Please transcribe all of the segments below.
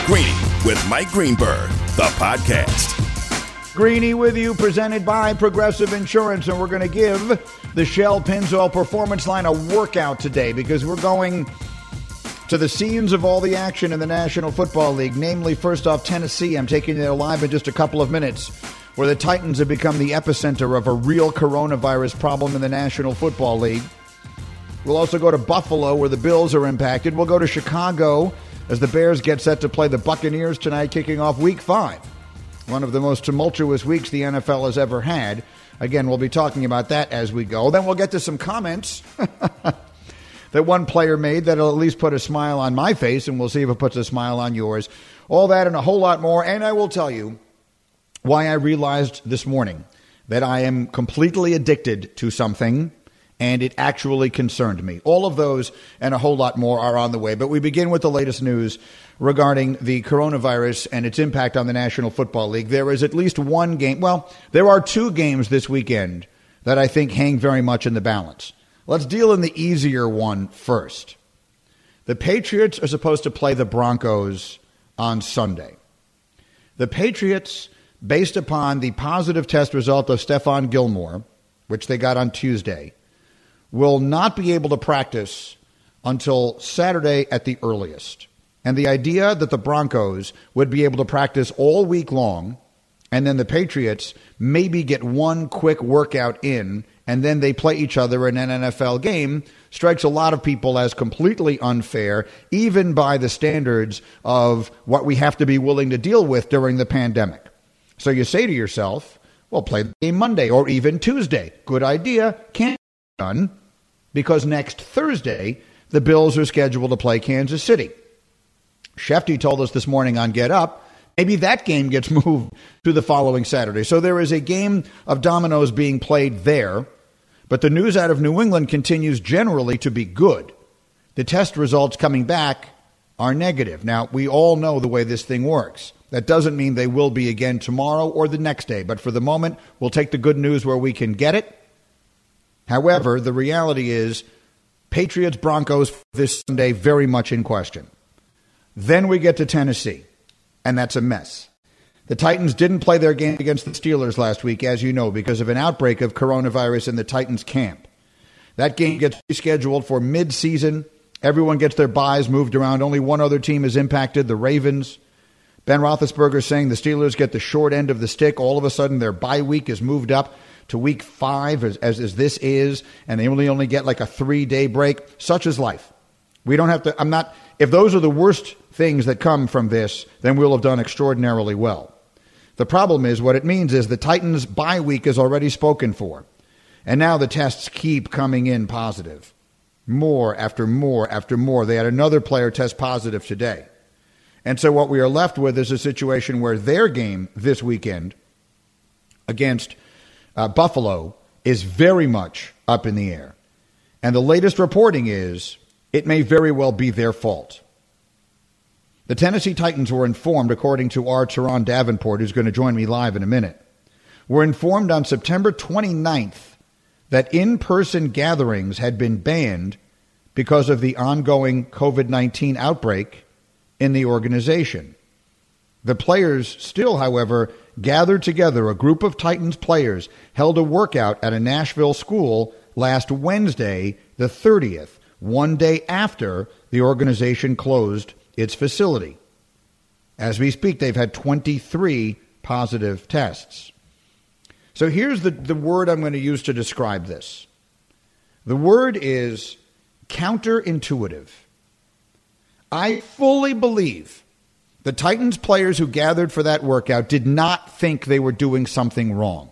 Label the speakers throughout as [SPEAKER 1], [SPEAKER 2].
[SPEAKER 1] Greeny with Mike Greenberg, the podcast.
[SPEAKER 2] Greeny with you, presented by Progressive Insurance, and we're going to give the Shell Pennzoil Performance Line a workout today because we're going to the scenes of all the action in the National Football League, namely, first off, Tennessee. I'm taking you there live in just a couple of minutes, where the Titans have become the epicenter of a real coronavirus problem in the National Football League. We'll also go to Buffalo, where the Bills are impacted. We'll go to Chicago as the Bears get set to play the Buccaneers tonight, kicking off Week 5. One of the most tumultuous weeks the NFL has ever had. Again, we'll be talking about that as we go. Then we'll get to some comments that one player made that'll at least put a smile on my face, and we'll see if it puts a smile on yours. All that and a whole lot more. And I will tell you why I realized this morning that I am completely addicted to something, and it actually concerned me. All of those and a whole lot more are on the way. But we begin with the latest news regarding the coronavirus and its impact on the National Football League. There is at least one game. Well, there are two games this weekend that I think hang very much in the balance. Let's deal in the easier one first. The Patriots are supposed to play the Broncos on Sunday. The Patriots, based upon the positive test result of Stephon Gilmore, which they got on Tuesday, will not be able to practice until Saturday at the earliest. And the idea that the Broncos would be able to practice all week long, and then the Patriots maybe get one quick workout in, and then they play each other in an NFL game, strikes a lot of people as completely unfair, even by the standards of what we have to be willing to deal with during the pandemic. So you say to yourself, well, play the game Monday or even Tuesday. Good idea. Can't be done because next Thursday, the Bills are scheduled to play Kansas City. Shefty told us this morning on Get Up, maybe that game gets moved to the following Saturday. So there is a game of dominoes being played there, but the news out of New England continues generally to be good. The test results coming back are negative. Now, we all know the way this thing works. That doesn't mean they will be again tomorrow or the next day, but for the moment, we'll take the good news where we can get it. However, the reality is Patriots-Broncos this Sunday very much in question. Then we get to Tennessee, and that's a mess. The Titans didn't play their game against the Steelers last week, as you know, because of an outbreak of coronavirus in the Titans camp. That game gets rescheduled for mid-season. Everyone gets their buys moved around. Only one other team is impacted, the Ravens. Ben Roethlisberger saying the Steelers get the short end of the stick. All of a sudden, their bye week is moved up to week 5, as this is, and they only get like a 3-day break. Such is life. We don't have to, if those are the worst things that come from this, then we'll have done extraordinarily well. The problem is, what it means is the Titans' bye week is already spoken for, and now the tests keep coming in positive. More after more after more. They had another player test positive today. And so what we are left with is a situation where their game this weekend against Buffalo is very much up in the air. And the latest reporting is it may very well be their fault. The Tennessee Titans were informed, according to our Teron Davenport, who's going to join me live in a minute, were informed on September 29th that in-person gatherings had been banned because of the ongoing COVID-19 outbreak in the organization. The players still, however, gathered together. A group of Titans players held a workout at a Nashville school last Wednesday, the 30th, one day after the organization closed its facility. As we speak, they've had 23 positive tests. So here's the word I'm going to use to describe this. The word is counterintuitive. I fully believe the Titans players who gathered for that workout did not think they were doing something wrong,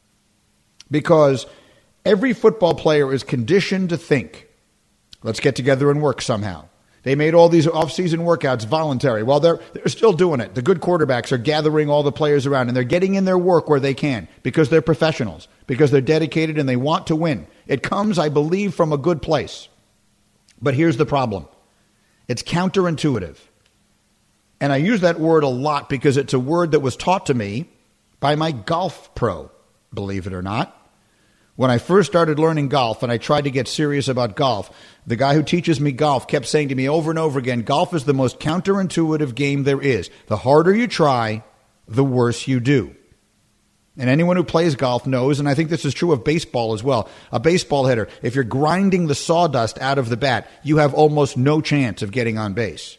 [SPEAKER 2] because every football player is conditioned to think, let's get together and work somehow. They made all these off-season workouts voluntary. Well, they're still doing it. The good quarterbacks are gathering all the players around, and they're getting in their work where they can because they're professionals, because they're dedicated and they want to win. It comes, I believe, from a good place. But here's the problem. It's counterintuitive. And I use that word a lot because it's a word that was taught to me by my golf pro, believe it or not, When I first started learning golf and I tried to get serious about golf, the guy who teaches me golf kept saying to me over and over again, golf is the most counterintuitive game there is. The harder you try, the worse you do. And anyone who plays golf knows, and I think this is true of baseball as well, a baseball hitter, if you're grinding the sawdust out of the bat, you have almost no chance of getting on base.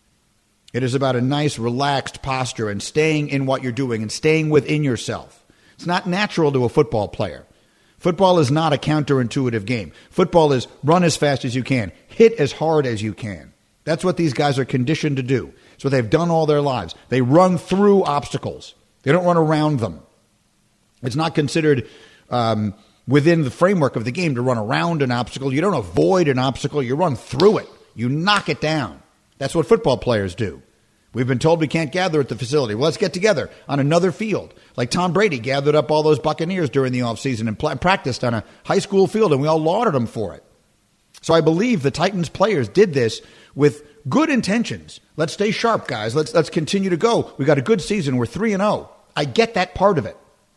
[SPEAKER 2] It is about a nice, relaxed posture and staying in what you're doing and staying within yourself. It's not natural to a football player. Football is not a counterintuitive game. Football is run as fast as you can, hit as hard as you can. That's what these guys are conditioned to do. It's what they've done all their lives. They run through obstacles. They don't run around them. It's not considered within the framework of the game to run around an obstacle. You don't avoid an obstacle. You run through it. You knock it down. That's what football players do. We've been told we can't gather at the facility. Well, let's get together on another field. Like Tom Brady gathered up all those Buccaneers during the offseason and practiced on a high school field, and we all lauded him for it. So I believe the Titans players did this with good intentions. Let's stay sharp, guys. Let's continue to go. We got a good season. We're 3-0. I get that part of it.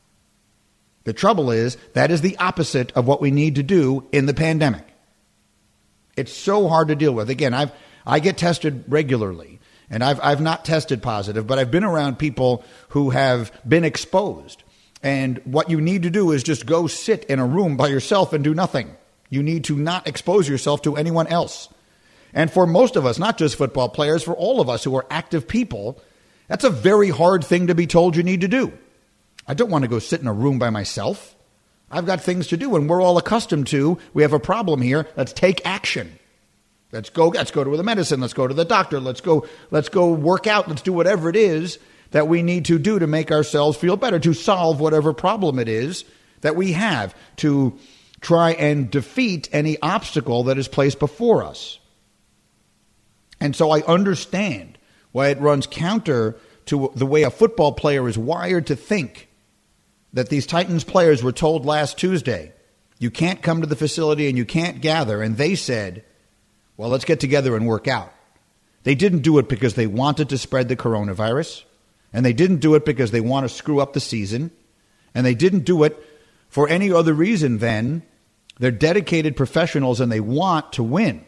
[SPEAKER 2] The trouble is that is the opposite of what we need to do in the pandemic. It's so hard to deal with. Again, I get tested regularly. And I've not tested positive, but I've been around people who have been exposed. And what you need to do is just go sit in a room by yourself and do nothing. You need to not expose yourself to anyone else. And for most of us, not just football players, for all of us who are active people, that's a very hard thing to be told you need to do. I don't want to go sit in a room by myself. I've got things to do, and we're all accustomed to, we have a problem here, let's take action. Let's go to the medicine. Let's go to the doctor. Let's go work out. Let's do whatever it is that we need to do to make ourselves feel better, to solve whatever problem it is that we have, to try and defeat any obstacle that is placed before us. And so I understand why it runs counter to the way a football player is wired to think, that these Titans players were told last Tuesday, you can't come to the facility and you can't gather. And they said, well, let's get together and work out. They didn't do it because they wanted to spread the coronavirus, and they didn't do it because they want to screw up the season, and they didn't do it for any other reason than they're dedicated professionals and they want to win.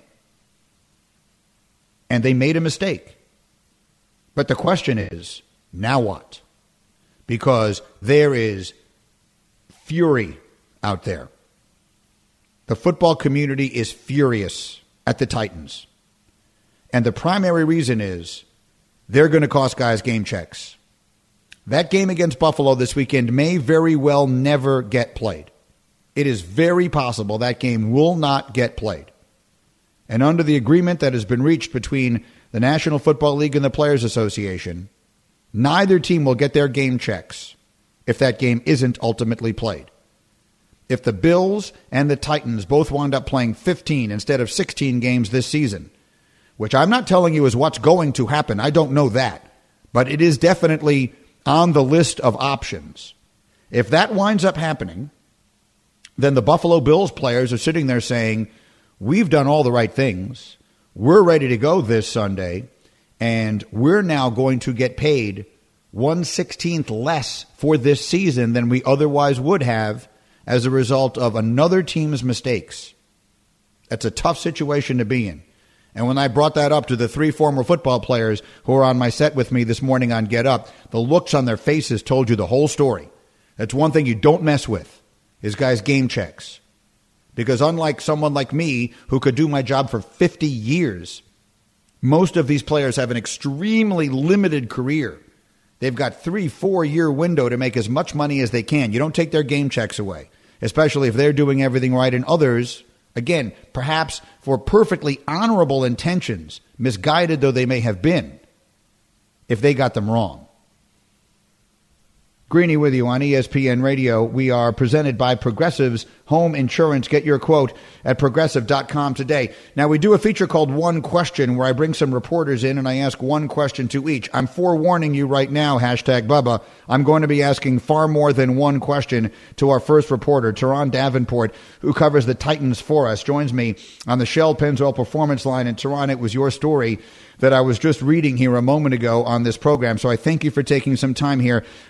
[SPEAKER 2] And they made a mistake. But the question is, now what? Because there is fury out there. The football community is furious at the Titans. And the primary reason is they're going to cost guys game checks. That game against Buffalo this weekend may very well never get played. It is very possible that game will not get played. And under the agreement that has been reached between the National Football League and the Players Association, neither team will get their game checks if that game isn't ultimately played. If the Bills and the Titans both wound up playing 15 instead of 16 games this season, which I'm not telling you is what's going to happen. I don't know that. But it is definitely on the list of options. If that winds up happening, then the Buffalo Bills players are sitting there saying, we've done all the right things. We're ready to go this Sunday, and we're now going to get paid 1/16 less for this season than we otherwise would have as a result of another team's mistakes. That's a tough situation to be in. And when I brought that up to the 3 former football players who are on my set with me this morning on Get Up, the looks on their faces told you the whole story. That's one thing you don't mess with, is guys' game checks. Because unlike someone like me who could do my job for 50 years, most of these players have an extremely limited career. They've got 3-4 year window to make as much money as they can. You don't take their game checks away, especially if they're doing everything right and others, again, perhaps for perfectly honorable intentions, misguided though they may have been, if they got them wrong. Greeny with you on ESPN Radio. We are presented by Progressive's Home Insurance. Get your quote at Progressive.com today. Now, we do a feature called One Question, where I bring some reporters in and I ask one question to each. I'm forewarning you right now, hashtag Bubba, I'm going to be asking far more than one question to our first reporter, Teron Davenport, who covers the Titans for us, joins me on the Shell Pennzoil Performance Line. And Teron, it was your story that I was just reading here a moment ago on this program, so I thank you for taking some time here. For those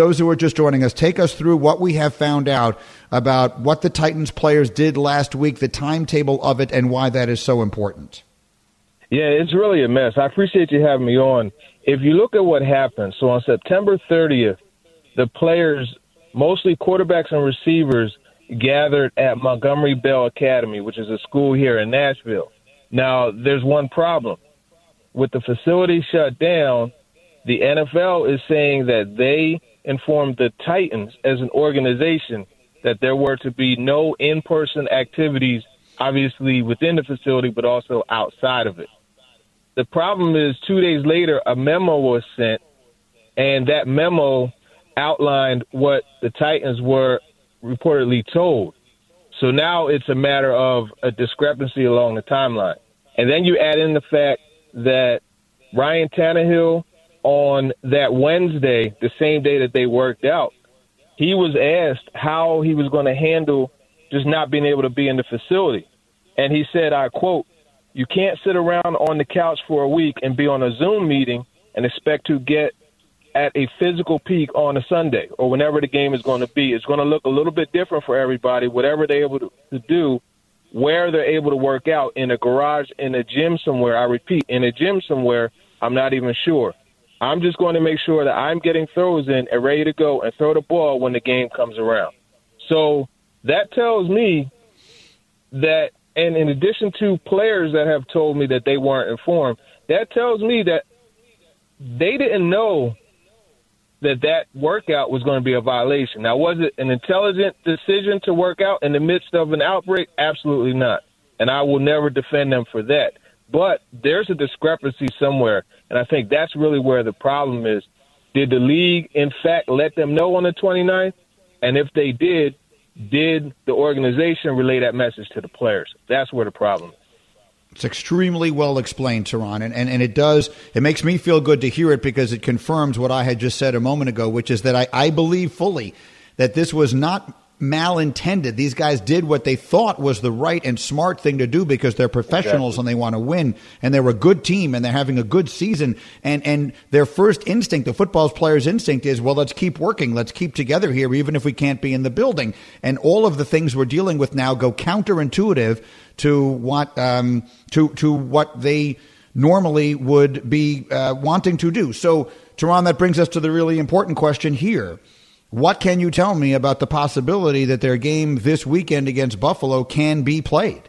[SPEAKER 2] those who are just joining us, take us through what we have found out about what the Titans players did last week, the timetable of it, and why that is so important.
[SPEAKER 3] Yeah, it's really a mess. I appreciate you having me on. If you look at what happened, so on September 30th, the players, mostly quarterbacks and receivers, gathered at Montgomery Bell Academy, which is a school here in Nashville. Now, there's one problem. With the facility shut down, the NFL is saying that they informed the Titans as an organization that there were to be no in-person activities, obviously within the facility, but also outside of it. The problem is 2 days later, a memo was sent, and that memo outlined what the Titans were reportedly told. So now it's a matter of a discrepancy along the timeline. And then you add in the fact that Ryan Tannehill, on that Wednesday, the same day that they worked out, he was asked how he was going to handle just not being able to be in the facility. And he said, I quote, "You can't sit around on the couch for a week and be on a Zoom meeting and expect to get at a physical peak on a Sunday or whenever the game is going to be. It's going to look a little bit different for everybody, whatever they're able to do, where they're able to work out, in a garage, in a gym somewhere. I repeat, in a gym somewhere, I'm not even sure. I'm just going to make sure that I'm getting throws in and ready to go and throw the ball when the game comes around." So that tells me that, and in addition to players that have told me that they weren't informed, that tells me that they didn't know that workout was going to be a violation. Now, was it an intelligent decision to work out in the midst of an outbreak? Absolutely not. And I will never defend them for that. But there's a discrepancy somewhere, and I think that's really where the problem is. Did the league, in fact, let them know on the 29th? And if they did the organization relay that message to the players? That's where the problem is.
[SPEAKER 2] It's extremely well explained, Teron, and it makes me feel good to hear it because it confirms what I had just said a moment ago, which is that I believe fully that this was not malintended. These guys did what they thought was the right and smart thing to do because they're professionals and they want to win, and they're a good team and they're having a good season. And their first instinct, the football player's instinct, is, well, let's keep working. Let's keep together here, even if we can't be in the building. And all of the things we're dealing with now go counterintuitive to what what they normally would be wanting to do. So, Teron, that brings us to the really important question here. What can you tell me about the possibility that their game this weekend against Buffalo can be played?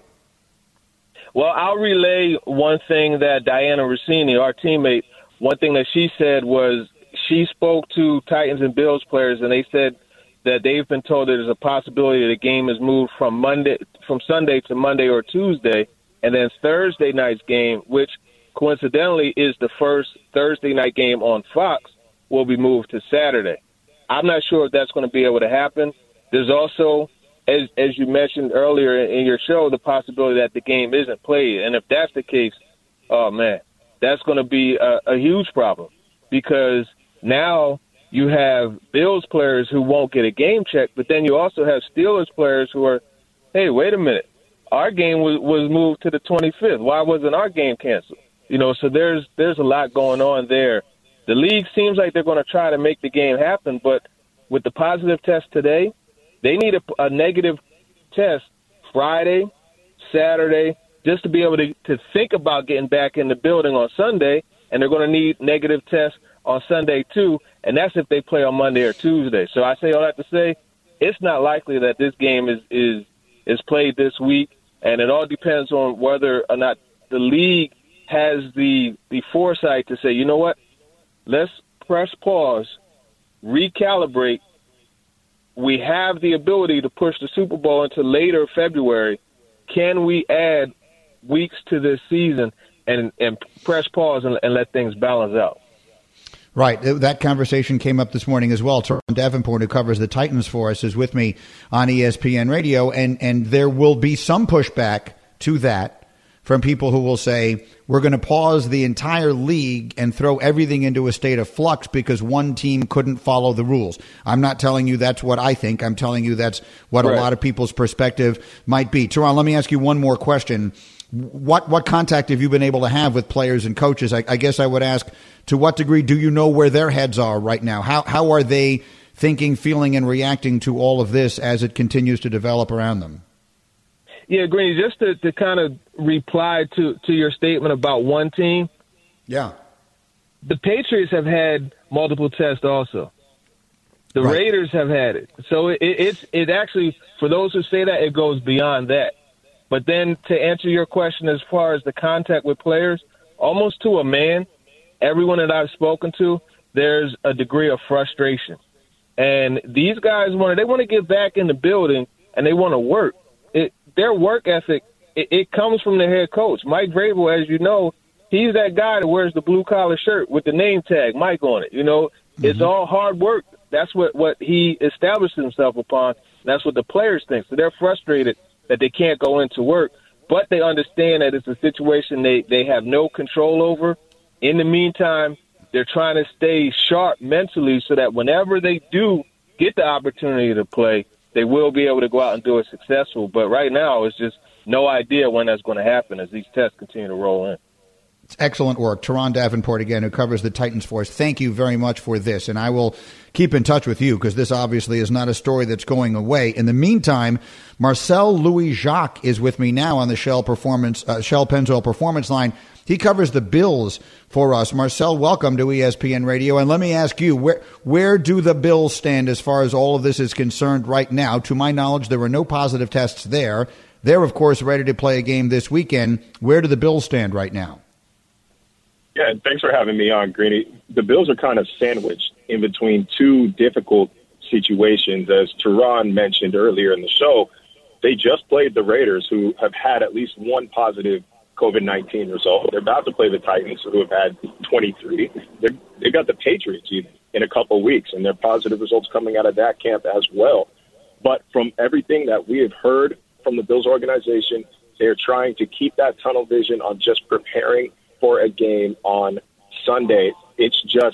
[SPEAKER 3] Well, I'll relay one thing that Diana Rossini, our teammate, one thing that she said was she spoke to Titans and Bills players, and they said that they've been told that there's a possibility the game is moved from Sunday to Monday or Tuesday, and then Thursday night's game, which coincidentally is the first Thursday night game on Fox, will be moved to Saturday. I'm not sure if that's going to be able to happen. There's also, as you mentioned earlier in your show, the possibility that the game isn't played. And if that's the case, oh, man, that's going to be a huge problem because now you have Bills players who won't get a game check, but then you also have Steelers players who are, hey, wait a minute, our game was moved to the 25th. Why wasn't our game canceled? So there's a lot going on there. The league seems like they're going to try to make the game happen, but with the positive test today, they need a negative test Friday, Saturday, just to be able to think about getting back in the building on Sunday, and they're going to need negative tests on Sunday too, and that's if they play on Monday or Tuesday. So I say all that to say it's not likely that this game is played this week, and it all depends on whether or not the league has the foresight to say, you know what, let's press pause, recalibrate. We have the ability to push the Super Bowl into later February. Can we add weeks to this season and press pause and let things balance out?
[SPEAKER 2] Right. That conversation came up this morning as well. Teron Davenport, who covers the Titans for us, is with me on ESPN Radio, and there will be some pushback to that from people who will say, we're going to pause the entire league and throw everything into a state of flux because one team couldn't follow the rules. I'm not telling you that's what I think. I'm telling you that's what a lot of people's perspective might be. Teron, let me ask you one more question. What contact have you been able to have with players and coaches? I guess I would ask, to what degree do you know where their heads are right now? How are they thinking, feeling, and reacting to all of this as it continues to develop around them?
[SPEAKER 3] Yeah, Greeny, just to kind of reply to your statement about one team.
[SPEAKER 2] Yeah.
[SPEAKER 3] The Patriots have had multiple tests also. The
[SPEAKER 2] Right.
[SPEAKER 3] Raiders have had it. So it actually, for those who say that, it goes beyond that. But then to answer your question as far as the contact with players, almost to a man, everyone that I've spoken to, there's a degree of frustration. And these guys want to get back in the building and they want to work. Their work ethic, it comes from the head coach. Mike Vrabel, as you know, he's that guy that wears the blue-collar shirt with the name tag, Mike, on it. You know, It's all hard work. That's what he established himself upon. That's what the players think. So they're frustrated that they can't go into work, but they understand that it's a situation they have no control over. In the meantime, they're trying to stay sharp mentally so that whenever they do get the opportunity to play, they will be able to go out and do it successful. But right now, it's just no idea when that's going to happen as these tests continue to roll in.
[SPEAKER 2] It's excellent work. Teron Davenport, again, who covers the Titans for us. Thank you very much for this. And I will keep in touch with you because this obviously is not a story that's going away. In the meantime, Marcel Louis-Jacques is with me now on the Shell Pennzoil Performance Line. He covers the Bills for us. Marcel, welcome to ESPN Radio. And let me ask you, where do the Bills stand as far as all of this is concerned right now? To my knowledge, there were no positive tests there. They're, of course, ready to play a game this weekend. Where do the Bills stand right now?
[SPEAKER 4] Yeah, thanks for having me on, Greeny. The Bills are kind of sandwiched in between two difficult situations. As Teron mentioned earlier in the show, they just played the Raiders, who have had at least one positive COVID-19 result. They're about to play the Titans, who have had 23. They got the Patriots even in a couple of weeks, and there are positive results coming out of that camp as well. But from everything that we have heard from the Bills organization, they're trying to keep that tunnel vision on just preparing for a game on Sunday. It's just,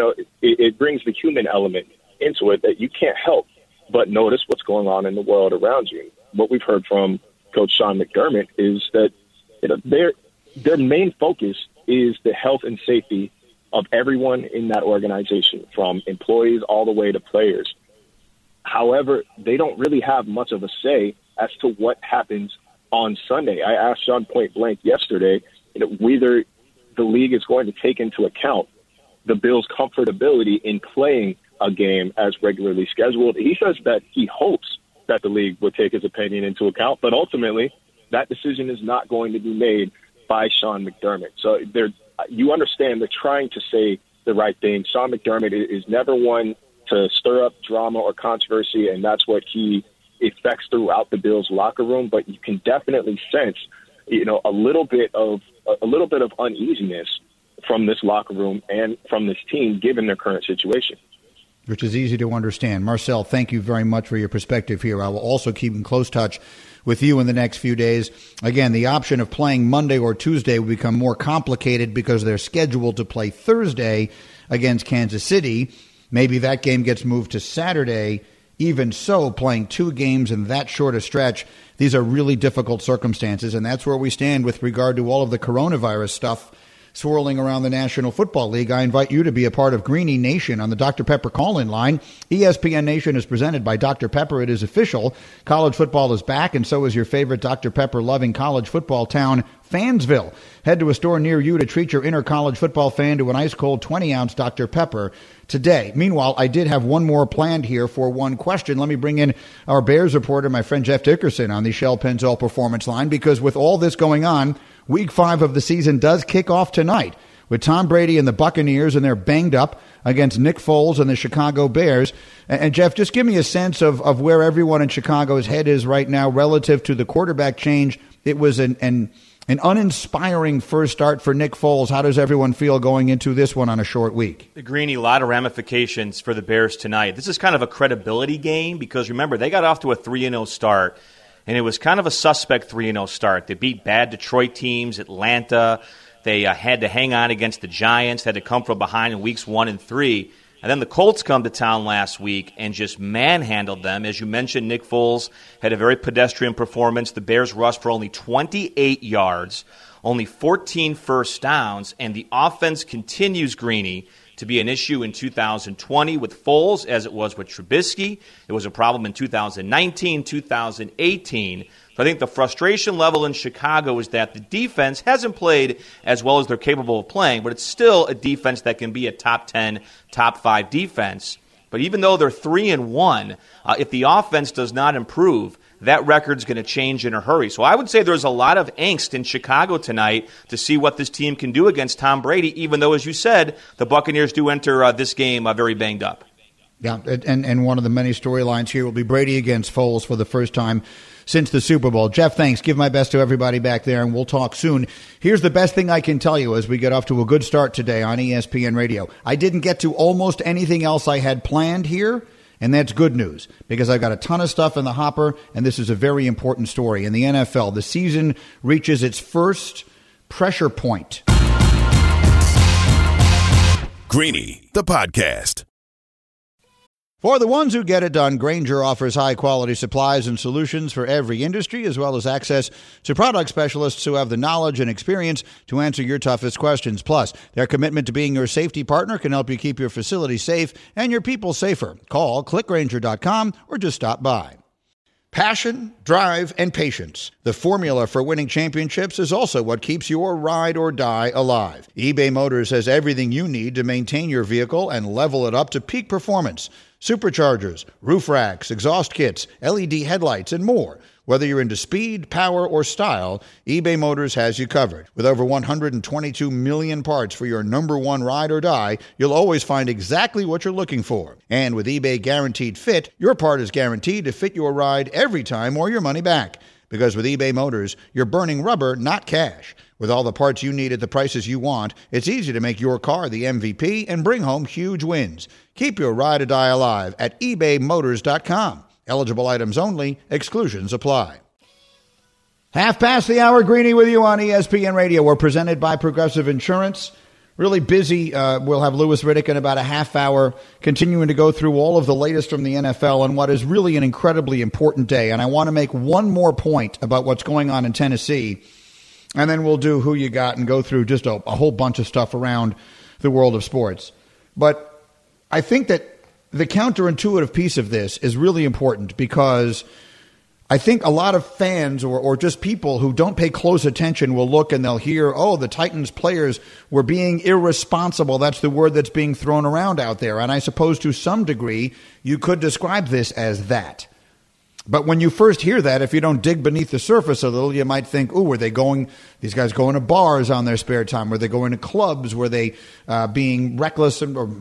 [SPEAKER 4] it brings the human element into it that you can't help but notice what's going on in the world around you. What we've heard from Coach Sean McDermott is that their main focus is the health and safety of everyone in that organization, from employees all the way to players. However, they don't really have much of a say as to what happens on Sunday. I asked Sean point blank yesterday, whether the league is going to take into account the Bills' comfortability in playing a game as regularly scheduled. He says that he hopes that the league would take his opinion into account, but ultimately that decision is not going to be made by Sean McDermott. So you understand they're trying to say the right thing. Sean McDermott is never one to stir up drama or controversy, and that's what he effects throughout the Bills locker room. But you can definitely sense, a little bit of uneasiness from this locker room and from this team, given their current situation.
[SPEAKER 2] Which is easy to understand. Marcel, thank you very much for your perspective here. I will also keep in close touch with you in the next few days. Again, the option of playing Monday or Tuesday will become more complicated because they're scheduled to play Thursday against Kansas City. Maybe that game gets moved to Saturday. Even so, playing two games in that short a stretch, these are really difficult circumstances, and that's where we stand with regard to all of the coronavirus stuff swirling around the National Football League. I invite you to be a part of Greeny Nation on the Dr. Pepper call-in line. ESPN Nation is presented by Dr. Pepper. It is official. College football is back, and so is your favorite Dr. Pepper-loving college football town, Fansville. Head to a store near you to treat your inner college football fan to an ice-cold 20-ounce Dr. Pepper today. Meanwhile, I did have one more planned here for one question. Let me bring in our Bears reporter, my friend Jeff Dickerson, on the Shell Pennzoil Performance Line, because with all this going on, Week 5 of the season does kick off tonight with Tom Brady and the Buccaneers, and they're banged up against Nick Foles and the Chicago Bears. And Jeff, just give me a sense of where everyone in Chicago's head is right now relative to the quarterback change. It was an uninspiring first start for Nick Foles. How does everyone feel going into this one on a short week?
[SPEAKER 5] Greeny, a lot of ramifications for the Bears tonight. This is kind of a credibility game because, remember, they got off to a 3-0 start, and it was kind of a suspect 3-0 start. They beat bad Detroit teams, Atlanta. They had to hang on against the Giants, had to come from behind in weeks 1 and 3. And then the Colts come to town last week and just manhandled them. As you mentioned, Nick Foles had a very pedestrian performance. The Bears rushed for only 28 yards, only 14 first downs, and the offense continues, Greeny, to be an issue in 2020 with Foles as it was with Trubisky. It was a problem in 2019, 2018. So I think the frustration level in Chicago is that the defense hasn't played as well as they're capable of playing, but it's still a defense that can be a top 10, top 5 defense. But even though they're 3-1, if the offense does not improve, that record's going to change in a hurry. So I would say there's a lot of angst in Chicago tonight to see what this team can do against Tom Brady, even though, as you said, the Buccaneers do enter this game very banged up.
[SPEAKER 2] Yeah, and one of the many storylines here will be Brady against Foles for the first time since the Super Bowl. Jeff, thanks. Give my best to everybody back there, and we'll talk soon. Here's the best thing I can tell you as we get off to a good start today on ESPN Radio. I didn't get to almost anything else I had planned here, and that's good news because I've got a ton of stuff in the hopper, and this is a very important story. In the NFL, the season reaches its first pressure point.
[SPEAKER 1] Greeny, the podcast.
[SPEAKER 2] For the ones who get it done, Grainger offers high-quality supplies and solutions for every industry, as well as access to product specialists who have the knowledge and experience to answer your toughest questions. Plus, their commitment to being your safety partner can help you keep your facility safe and your people safer. Call clickgrainger.com or just stop by. Passion, drive, and patience. The formula for winning championships is also what keeps your ride or die alive. eBay Motors has everything you need to maintain your vehicle and level it up to peak performance. Superchargers, roof racks, exhaust kits, LED headlights, and more. Whether you're into speed, power, or style, eBay Motors has you covered. With over 122 million parts for your number one ride or die, you'll always find exactly what you're looking for. And with eBay Guaranteed Fit, your part is guaranteed to fit your ride every time or your money back. Because with eBay Motors, you're burning rubber, not cash. With all the parts you need at the prices you want, it's easy to make your car the MVP and bring home huge wins. Keep your ride or die alive at ebaymotors.com. Eligible items only. Exclusions apply. Half past the hour, Greeny with you on ESPN Radio. We're presented by Progressive Insurance. Really busy. We'll have Louis Riddick in about a half hour, continuing to go through all of the latest from the NFL on what is really an incredibly important day. And I want to make one more point about what's going on in Tennessee, and then we'll do Who You Got and go through just a whole bunch of stuff around the world of sports. But I think that the counterintuitive piece of this is really important because I think a lot of fans or just people who don't pay close attention will look and they'll hear, oh, the Titans players were being irresponsible. That's the word that's being thrown around out there. And I suppose to some degree you could describe this as that. But when you first hear that, if you don't dig beneath the surface a little, you might think, oh, were they these guys going to bars on their spare time? Were they going to clubs? Were they being reckless or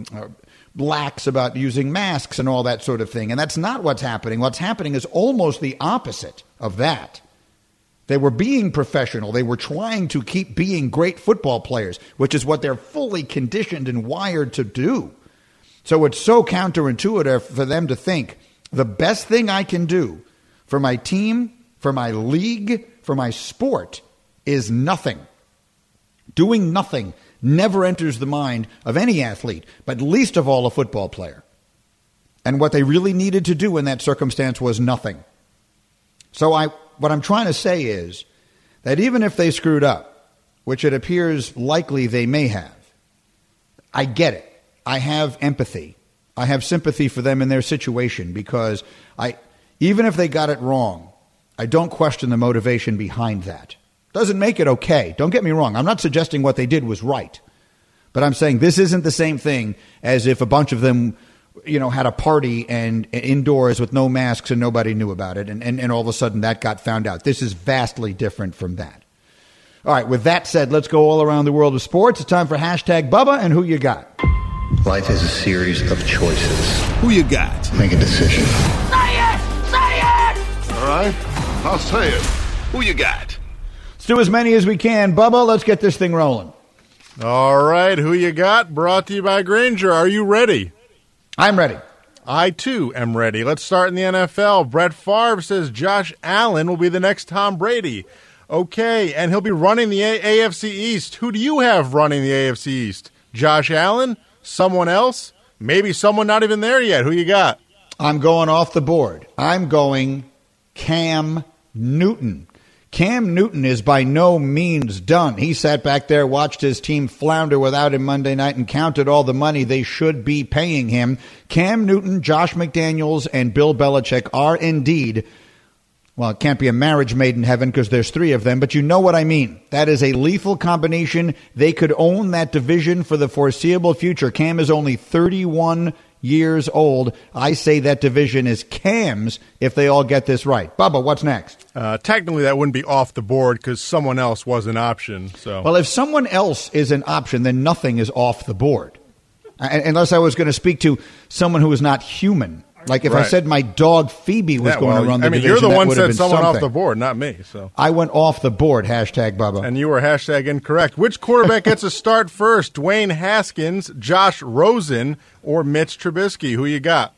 [SPEAKER 2] lax about using masks and all that sort of thing? And that's not what's happening. What's happening is almost the opposite of that. They were being professional. They were trying to keep being great football players, which is what they're fully conditioned and wired to do. So it's so counterintuitive for them to think the best thing I can do for my team, for my league, for my sport is nothing. Doing nothing never enters the mind of any athlete, but least of all a football player. And what they really needed to do in that circumstance was nothing. So what I'm trying to say is that even if they screwed up, which it appears likely they may have, I get it. I have empathy. I have sympathy for them in their situation because even if they got it wrong, I don't question the motivation behind that. Doesn't make it okay. Don't get me wrong. I'm not suggesting what they did was right. But I'm saying this isn't the same thing as if a bunch of them, had a party and indoors with no masks and nobody knew about it. And all of a sudden that got found out. This is vastly different from that. All right. With that said, let's go all around the world of sports. It's time for Hashtag Bubba and Who You Got.
[SPEAKER 6] Life is a series of choices.
[SPEAKER 1] Who you got?
[SPEAKER 6] Make a decision.
[SPEAKER 7] Say it! Say it!
[SPEAKER 1] All right, I'll say it. Who you got?
[SPEAKER 2] Let's do as many as we can. Bubba, let's get this thing rolling.
[SPEAKER 8] All right, Who You Got? Brought to you by Grainger. Are you ready?
[SPEAKER 2] I'm ready.
[SPEAKER 8] I, too, am ready. Let's start in the NFL. Brett Favre says Josh Allen will be the next Tom Brady. Okay, and he'll be running the AFC East. Who do you have running the AFC East? Josh Allen? Someone else? Maybe someone not even there yet. Who you got?
[SPEAKER 2] I'm going off the board. I'm going Cam Newton. Cam Newton is by no means done. He sat back there, watched his team flounder without him Monday night, and counted all the money they should be paying him. Cam Newton, Josh McDaniels, and Bill Belichick are indeed, well, it can't be a marriage made in heaven because there's 3 of them, but you know what I mean. That is a lethal combination. They could own that division for the foreseeable future. Cam is only 31 years old. I say that division is Cam's if they all get this right. Bubba, what's next?
[SPEAKER 8] Technically, that wouldn't be off the board because someone else was an option. So,
[SPEAKER 2] well, if someone else is an option, then nothing is off the board. Unless I was going to speak to someone who is not human. Like if I said my dog Phoebe was going to run the division,
[SPEAKER 8] you're the one
[SPEAKER 2] that
[SPEAKER 8] said someone
[SPEAKER 2] something.
[SPEAKER 8] off the board, not me. So
[SPEAKER 2] I went off the board, hashtag Bubba.
[SPEAKER 8] And you were hashtag incorrect. Which quarterback gets a start first? Dwayne Haskins, Josh Rosen, or Mitch Trubisky? Who you got?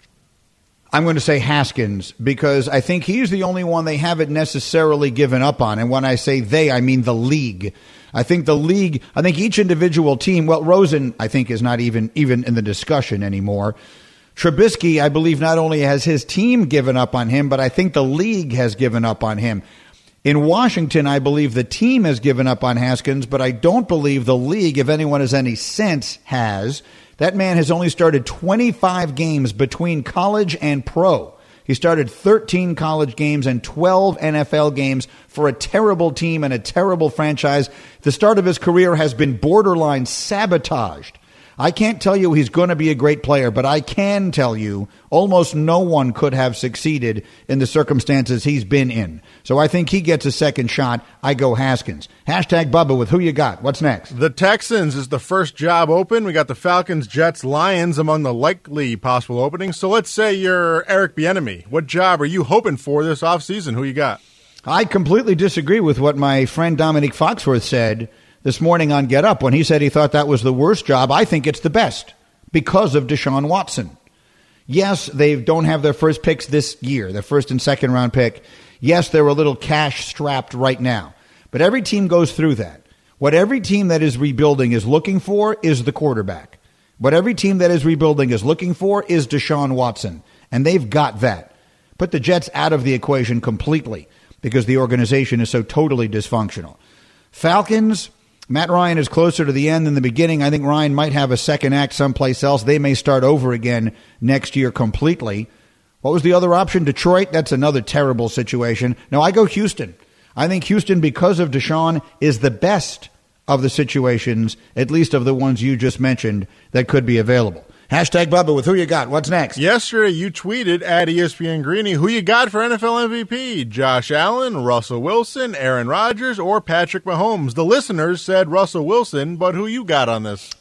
[SPEAKER 2] I'm going to say Haskins because I think he's the only one they haven't necessarily given up on. And when I say they, I mean the league. I think each individual team, well, Rosen, I think, is not even in the discussion anymore. Trubisky, I believe, not only has his team given up on him, but I think the league has given up on him. In Washington, I believe the team has given up on Haskins, but I don't believe the league, if anyone has any sense, has. That man has only started 25 games between college and pro. He started 13 college games and 12 NFL games for a terrible team and a terrible franchise. The start of his career has been borderline sabotaged. I can't tell you he's going to be a great player, but I can tell you almost no one could have succeeded in the circumstances he's been in. So I think he gets a second shot. I go Haskins. Hashtag Bubba with who you got. What's next?
[SPEAKER 8] The Texans is the first job open. We got the Falcons, Jets, Lions among the likely possible openings. So let's say you're Eric Bieniemy. What job are you hoping for this offseason? Who you got?
[SPEAKER 2] I completely disagree with what my friend Dominique Foxworth said this morning on Get Up when he said he thought that was the worst job. I think it's the best because of Deshaun Watson. Yes, they don't have their first picks this year, their first and second round pick. Yes, they're a little cash strapped right now, but every team goes through that. What every team that is rebuilding is looking for is the quarterback. What every team that is rebuilding is looking for is Deshaun Watson, and they've got that. Put the Jets out of the equation completely because the organization is so totally dysfunctional. Falcons, Matt Ryan is closer to the end than the beginning. I think Ryan might have a second act someplace else. They may start over again next year completely. What was the other option? Detroit? That's another terrible situation. No, I go Houston. I think Houston, because of Deshaun, is the best of the situations, at least of the ones you just mentioned, that could be available. Hashtag Bubba with who you got. What's next?
[SPEAKER 8] Yesterday, you tweeted at ESPN Greeny, who you got for NFL MVP? Josh Allen, Russell Wilson, Aaron Rodgers, or Patrick Mahomes? The listeners said Russell Wilson, but who you got on this?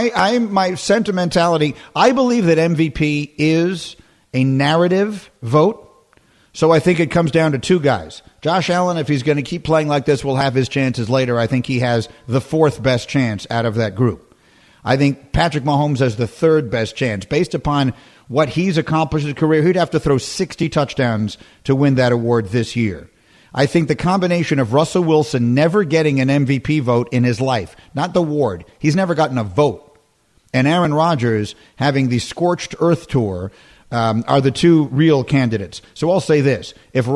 [SPEAKER 2] My sentimentality, I believe that MVP is a narrative vote. So I think it comes down to 2 guys. Josh Allen, if he's going to keep playing like this, will have his chances later. I think he has the 4th best chance out of that group. I think Patrick Mahomes has the 3rd best chance. Based upon what he's accomplished in his career, he'd have to throw 60 touchdowns to win that award this year. I think the combination of Russell Wilson never getting an MVP vote in his life, not the award, he's never gotten a vote, and Aaron Rodgers having the Scorched Earth Tour are the 2 real candidates. So I'll say this.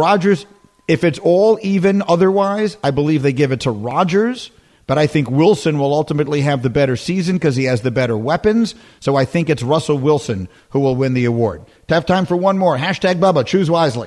[SPEAKER 2] If it's all even otherwise, I believe they give it to Rodgers. But I think Wilson will ultimately have the better season because he has the better weapons. So I think it's Russell Wilson who will win the award. Have time for one more. Hashtag Bubba. Choose wisely.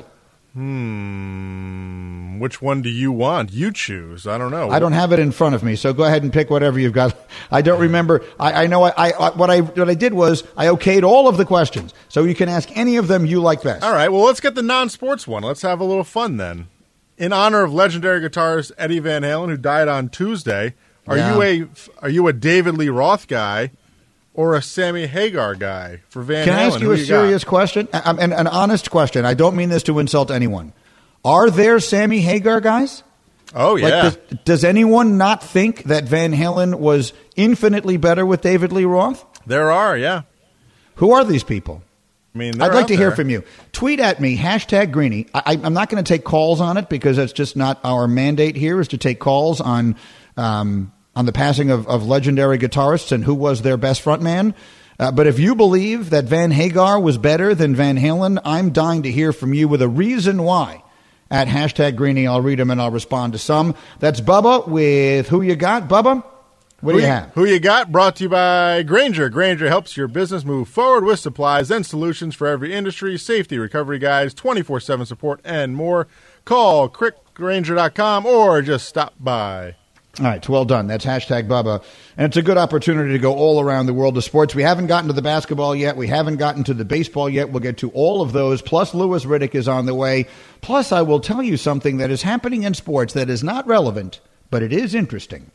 [SPEAKER 8] Which one do you want? You choose. I don't know.
[SPEAKER 2] I don't have it in front of me, so go ahead and pick whatever you've got. I don't remember. I know what I did was I okayed all of the questions. So you can ask any of them you like best.
[SPEAKER 8] All right. Well, let's get the non-sports one. Let's have a little fun then. In honor of legendary guitarist Eddie Van Halen, who died on Tuesday, are you a David Lee Roth guy or a Sammy Hagar guy for Van Halen?
[SPEAKER 2] Can I ask you a serious question? An honest question. I don't mean this to insult anyone. Are there Sammy Hagar guys?
[SPEAKER 8] Oh, yeah.
[SPEAKER 2] Does anyone not think that Van Halen was infinitely better with David Lee Roth?
[SPEAKER 8] There are, yeah.
[SPEAKER 2] Who are these people?
[SPEAKER 8] I mean,
[SPEAKER 2] I'd like to hear from you. Tweet at me, hashtag Greeny. I'm not going to take calls on it because that's just not our mandate here is to take calls on the passing of legendary guitarists and who was their best frontman. But if you believe that Van Hagar was better than Van Halen, I'm dying to hear from you with a reason why. at hashtag Greeny. I'll read them and I'll respond to some. That's Bubba with Who You Got. Bubba, what do you have?
[SPEAKER 8] Who You Got, brought to you by Grainger. Grainger helps your business move forward with supplies and solutions for every industry, safety, recovery guides, 24/7 support, and more. Call quickgrainger.com or just stop by.
[SPEAKER 2] All right, well done. That's hashtag Bubba. And it's a good opportunity to go all around the world of sports. We haven't gotten to the basketball yet. We haven't gotten to the baseball yet. We'll get to all of those. Plus, Louis Riddick is on the way. Plus, I will tell you something that is happening in sports that is not relevant, but it is interesting.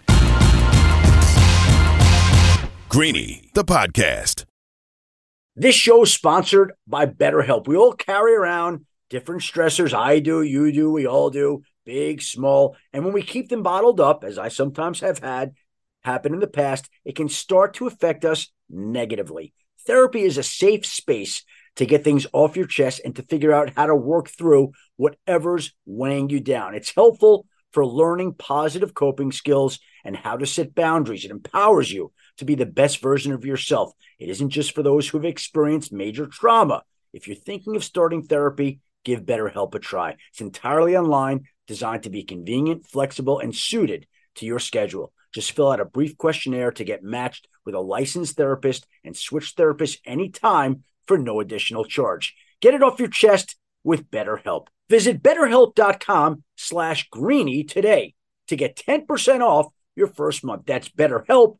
[SPEAKER 1] Greeny, the podcast.
[SPEAKER 9] This show is sponsored by BetterHelp. We all carry around different stressors. I do, you do, we all do. Big, small, and when we keep them bottled up, as I sometimes have had happen in the past, it can start to affect us negatively. Therapy is a safe space to get things off your chest and to figure out how to work through whatever's weighing you down. It's helpful for learning positive coping skills and how to set boundaries. It empowers you to be the best version of yourself. It isn't just for those who have experienced major trauma. If you're thinking of starting therapy, give BetterHelp a try. It's entirely online, designed to be convenient, flexible, and suited to your schedule. Just fill out a brief questionnaire to get matched with a licensed therapist and switch therapists anytime for no additional charge. Get it off your chest with BetterHelp. Visit BetterHelp.com/Greeny today to get 10% off your first month. That's BetterHelp,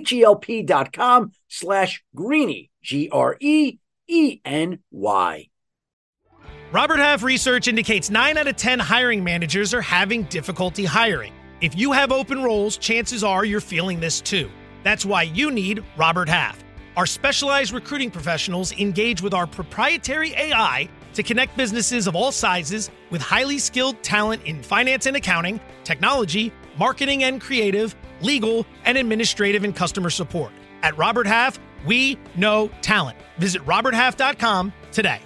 [SPEAKER 9] HELP.com/Greeny, GREENY.
[SPEAKER 10] Robert Half research indicates 9 out of 10 hiring managers are having difficulty hiring. If you have open roles, chances are you're feeling this too. That's why you need Robert Half. Our specialized recruiting professionals engage with our proprietary AI to connect businesses of all sizes with highly skilled talent in finance and accounting, technology, marketing and creative, legal, and administrative and customer support. At Robert Half, we know talent. Visit roberthalf.com today.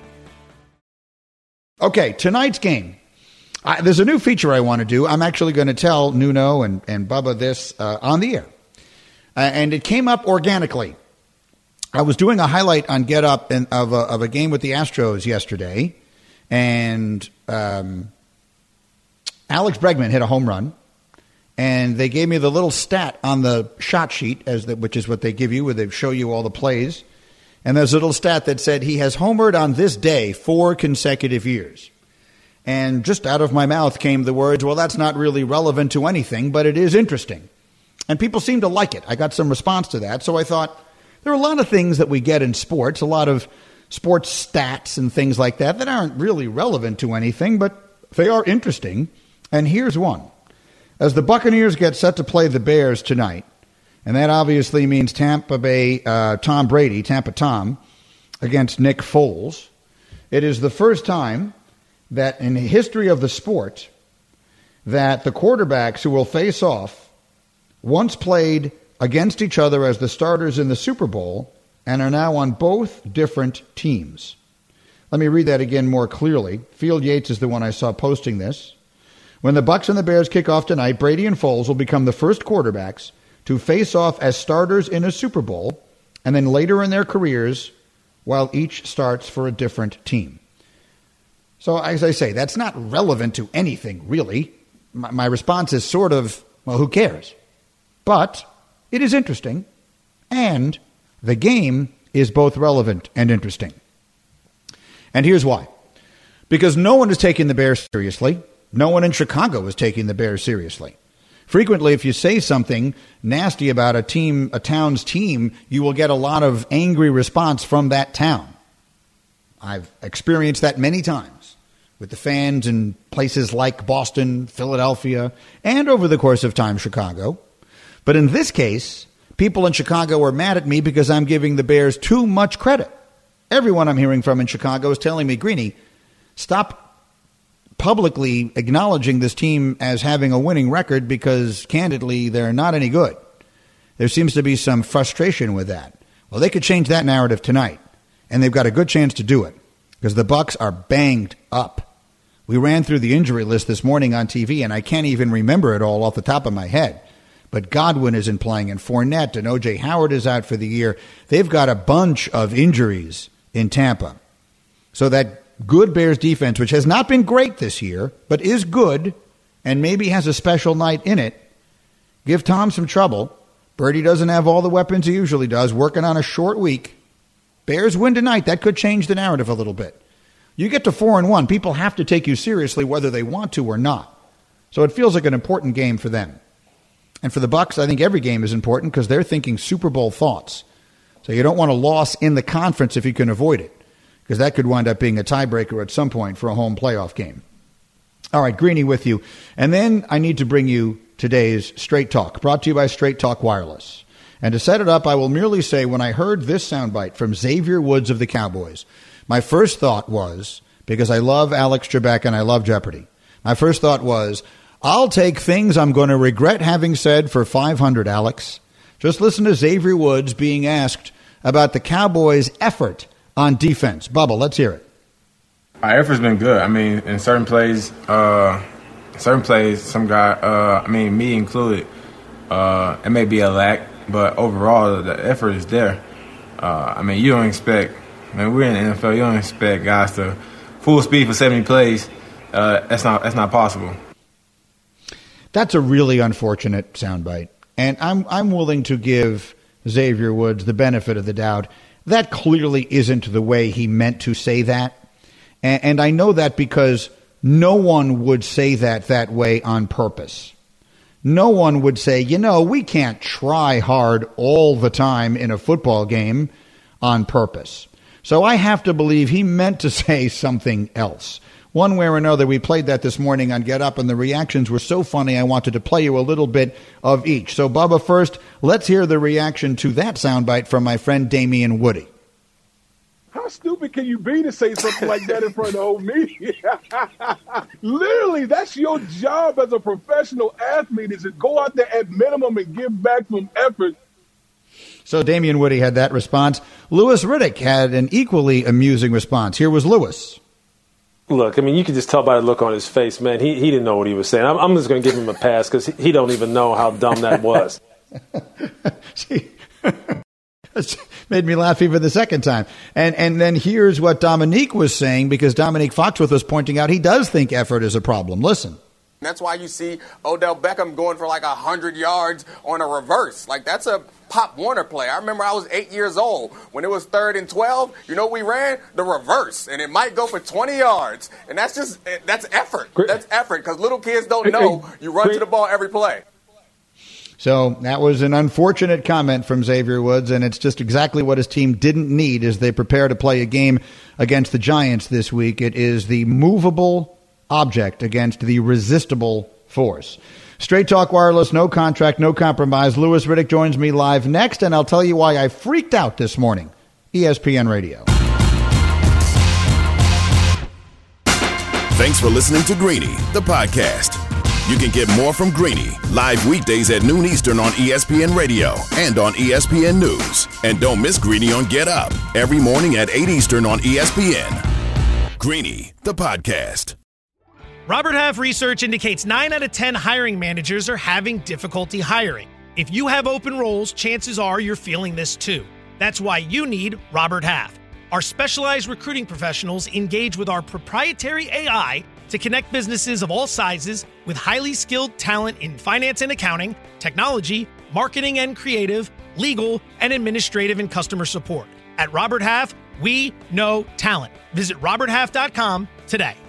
[SPEAKER 2] Okay, tonight's game. There's a new feature I want to do. I'm actually going to tell Nuno and Bubba this on the air. And it came up organically. I was doing a highlight on Get Up of a game with the Astros yesterday, and Alex Bregman hit a home run, and they gave me the little stat on the shot sheet, which is what they give you, where they show you all the plays. And there's a little stat that said he has homered on this day 4 consecutive years. And just out of my mouth came the words, well, that's not really relevant to anything, but it is interesting. And people seem to like it. I got some response to that. So I thought there are a lot of things that we get in sports, a lot of sports stats and things like that aren't really relevant to anything, but they are interesting. And here's one. As the Buccaneers get set to play the Bears tonight, and that obviously means Tampa Bay, Tom Brady, Tampa Tom, against Nick Foles. It is the first time that in the history of the sport that the quarterbacks who will face off once played against each other as the starters in the Super Bowl and are now on both different teams. Let me read that again more clearly. Field Yates is the one I saw posting this. When the Bucs and the Bears kick off tonight, Brady and Foles will become the first quarterbacks to face off as starters in a Super Bowl, and then later in their careers, while each starts for a different team. So, as I say, that's not relevant to anything, really. My response is sort of, well, who cares? But it is interesting, and the game is both relevant and interesting. And here's why. Because no one is taking the Bears seriously. No one in Chicago is taking the Bears seriously. Frequently, if you say something nasty about a town's team, you will get a lot of angry response from that town. I've experienced that many times with the fans in places like Boston, Philadelphia, and over the course of time, Chicago. But in this case, people in Chicago are mad at me because I'm giving the Bears too much credit. Everyone I'm hearing from in Chicago is telling me, Greeny, stop publicly acknowledging this team as having a winning record because, candidly, they're not any good. There seems to be some frustration with that. Well, they could change that narrative tonight, and they've got a good chance to do it because the Bucs are banged up. We ran through the injury list this morning on TV, and I can't even remember it all off the top of my head. But Godwin isn't playing, and Fournette and O.J. Howard is out for the year. They've got a bunch of injuries in Tampa. So that good Bears defense, which has not been great this year, but is good and maybe has a special night in it, give Tom some trouble. Birdie doesn't have all the weapons he usually does, working on a short week. Bears win tonight. That could change the narrative a little bit. You get to 4-1, people have to take you seriously whether they want to or not. So it feels like an important game for them. And for the Bucs, I think every game is important because they're thinking Super Bowl thoughts. So you don't want a loss in the conference if you can avoid it, because that could wind up being a tiebreaker at some point for a home playoff game. All right, Greeny with you. And then I need to bring you today's Straight Talk, brought to you by Straight Talk Wireless. And to set it up, I will merely say when I heard this soundbite from Xavier Woods of the Cowboys, my first thought was, because I love Alex Trebek and I love Jeopardy, my first thought was, I'll take things I'm going to regret having said for 500, Alex. Just listen to Xavier Woods being asked about the Cowboys' effort on defense. Bubba, let's hear it.
[SPEAKER 11] Our effort's been good. I mean, in certain plays, some guy, me included, it may be a lack, but overall, the effort is there. You don't expect, we're in the NFL, you don't expect guys to full speed for 70 plays. That's not possible.
[SPEAKER 2] That's a really unfortunate soundbite. And I'm willing to give Xavier Woods the benefit of the doubt. That clearly isn't the way he meant to say that. And I know that because no one would say that way on purpose. No one would say, we can't try hard all the time in a football game on purpose. So I have to believe he meant to say something else. One way or another, we played that this morning on Get Up, and the reactions were so funny I wanted to play you a little bit of each. So, Bubba, first, let's hear the reaction to that soundbite from my friend Damian Woody.
[SPEAKER 12] How stupid can you be to say something like that in front of the whole media? Literally, that's your job as a professional athlete, is to go out there at minimum and give back from effort.
[SPEAKER 2] So Damian Woody had that response. Louis Riddick had an equally amusing response. Here was Louis.
[SPEAKER 13] Look, you could just tell by the look on his face, man. He didn't know what he was saying. I'm just going to give him a pass because he don't even know how dumb that was.
[SPEAKER 2] See, that's made me laugh even the second time. And then here's what Dominique was saying, because Dominique Foxworth was pointing out he does think effort is a problem. Listen.
[SPEAKER 14] That's why you see Odell Beckham going for 100 yards on a reverse. That's a Pop Warner play. I remember I was 8 years old. When it was 3rd and 12, we ran? The reverse. And it might go for 20 yards. And that's effort. That's effort, because little kids don't know you run to the ball every play.
[SPEAKER 2] So that was an unfortunate comment from Xavier Woods, and it's just exactly what his team didn't need as they prepare to play a game against the Giants this week. It is the movable object against the resistible force. Straight Talk Wireless, no contract, no compromise. Louis Riddick joins me live next, and I'll tell you why I freaked out this morning. ESPN Radio.
[SPEAKER 1] Thanks for listening to Greeny, the podcast. You can get more from Greeny live weekdays at noon Eastern on ESPN Radio and on ESPN News. And don't miss Greeny on Get Up every morning at 8 Eastern on ESPN. Greeny, the podcast.
[SPEAKER 10] Robert Half research indicates 9 out of 10 hiring managers are having difficulty hiring. If you have open roles, chances are you're feeling this too. That's why you need Robert Half. Our specialized recruiting professionals engage with our proprietary AI to connect businesses of all sizes with highly skilled talent in finance and accounting, technology, marketing and creative, legal, and administrative and customer support. At Robert Half, we know talent. Visit roberthalf.com today.